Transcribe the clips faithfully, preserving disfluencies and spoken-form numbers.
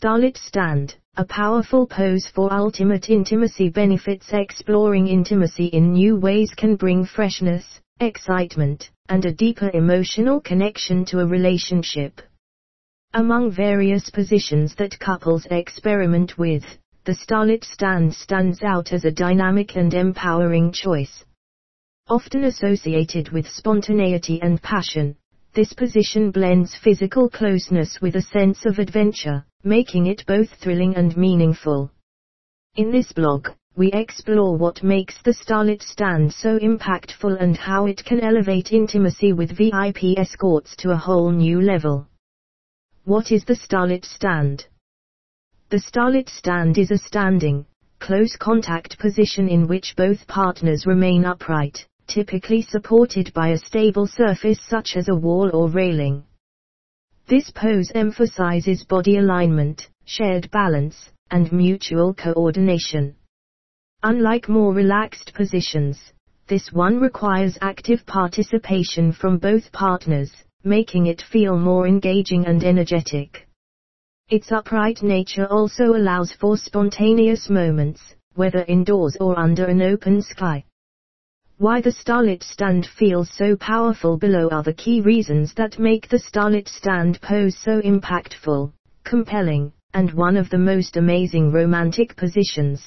Starlit stand, a powerful pose for ultimate intimacy. Benefits: exploring intimacy in new ways can bring freshness, excitement, and a deeper emotional connection to a relationship. Among various positions that couples experiment with, the starlit stand stands out as a dynamic and empowering choice. Often associated with spontaneity and passion, this position blends physical closeness with a sense of adventure, making it both thrilling and meaningful. In this blog, we explore what makes the starlit stand so impactful and how it can elevate intimacy with V I P escorts to a whole new level. What is the starlit stand? The starlit stand is a standing, close contact position in which both partners remain upright, typically supported by a stable surface such as a wall or railing. This pose emphasizes body alignment, shared balance, and mutual coordination. Unlike more relaxed positions, this one requires active participation from both partners, making it feel more engaging and energetic. Its upright nature also allows for spontaneous moments, whether indoors or under an open sky. Why the starlit stand feels so powerful. Below are the key reasons that make the starlit stand pose so impactful, compelling, and one of the most amazing romantic positions.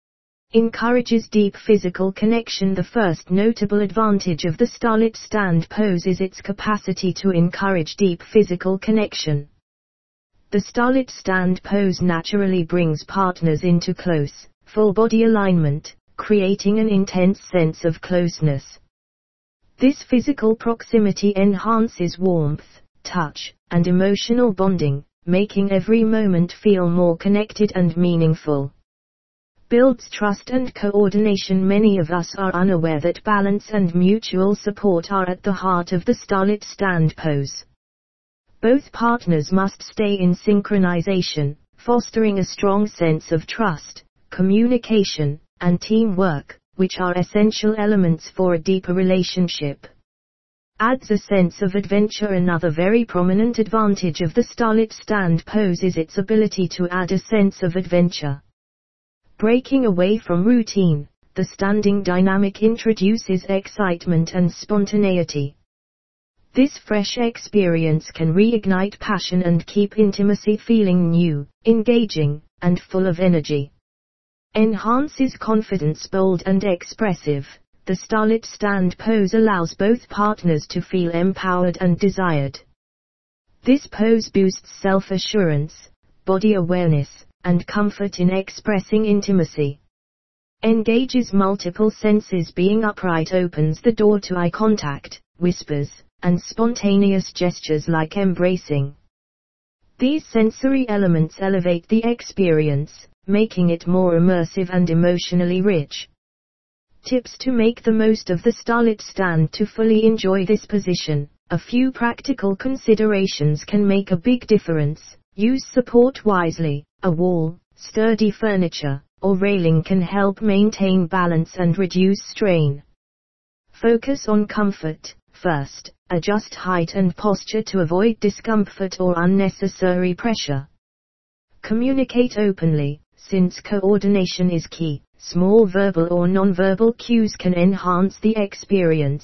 Encourages deep physical connection. The first notable advantage of the starlit stand pose is its capacity to encourage deep physical connection. The starlit stand pose naturally brings partners into close, full body alignment, creating an intense sense of closeness. This physical proximity enhances warmth, touch, and emotional bonding, making every moment feel more connected and meaningful. Builds trust and coordination. Many of us are unaware that balance and mutual support are at the heart of the starlit stand pose. Both partners must stay in synchronization, fostering a strong sense of trust, communication, and teamwork, which are essential elements for a deeper relationship. Adds a sense of adventure. Another very prominent advantage of the starlit stand pose is its ability to add a sense of adventure. Breaking away from routine, the standing dynamic introduces excitement and spontaneity. This fresh experience can reignite passion and keep intimacy feeling new, engaging, and full of energy. Enhances confidence. Bold and expressive, the starlit stand pose allows both partners to feel empowered and desired. This pose boosts self-assurance, body awareness, and comfort in expressing intimacy. Engages multiple senses. Being upright opens the door to eye contact, whispers, and spontaneous gestures like embracing. These sensory elements elevate the experience, making it more immersive and emotionally rich. Tips to make the most of the starlit stand. To fully enjoy this position, a few practical considerations can make a big difference. Use support wisely. A wall, sturdy furniture, or railing can help maintain balance and reduce strain. Focus on comfort first. Adjust height and posture to avoid discomfort or unnecessary pressure. Communicate openly, since coordination is key. Small verbal or nonverbal cues can enhance the experience.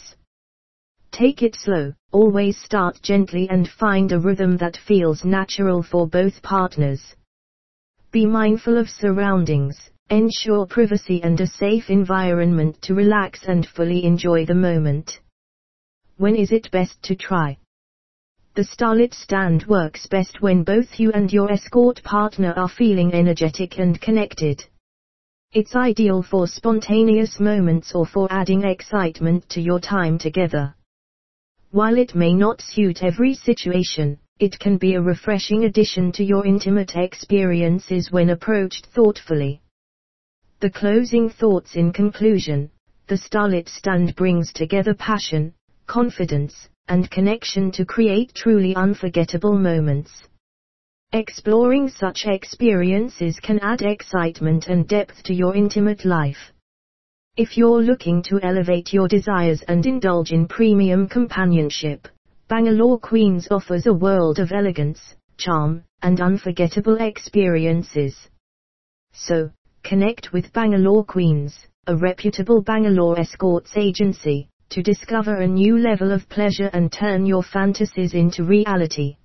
Take it slow. Always start gently and find a rhythm that feels natural for both partners. Be mindful of surroundings. Ensure privacy and a safe environment to relax and fully enjoy the moment. When is it best to try? The starlit stand works best when both you and your escort partner are feeling energetic and connected. It's ideal for spontaneous moments or for adding excitement to your time together. While it may not suit every situation, it can be a refreshing addition to your intimate experiences when approached thoughtfully. The closing thoughts. In conclusion, the starlit stand brings together passion, confidence, and connection to create truly unforgettable moments. Exploring such experiences can add excitement and depth to your intimate life. If you're looking to elevate your desires and indulge in premium companionship, Bangalore Queens offers a world of elegance, charm, and unforgettable experiences. So, connect with Bangalore Queens, a reputable Bangalore escorts agency, to discover a new level of pleasure and turn your fantasies into reality.